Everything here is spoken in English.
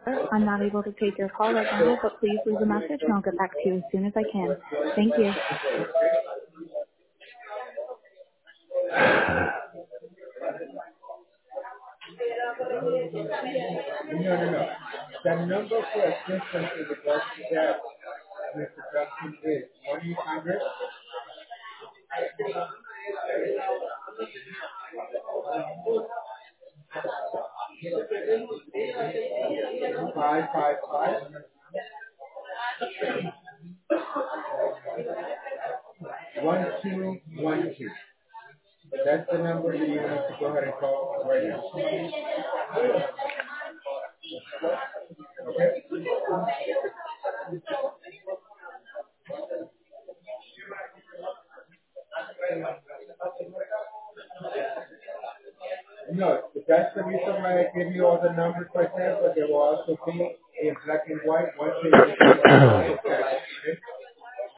I'm not able to take your call right now, but please leave a message and I'll get back to you as soon as I can. Thank you. No. The number for assistance in regards to that, Mr. Dustin, is 1-800. Five five five 1212. That's the number that you need to go ahead and call right now. No, that's the reason why I give you all the numbers right there, but they will also be in black and white once they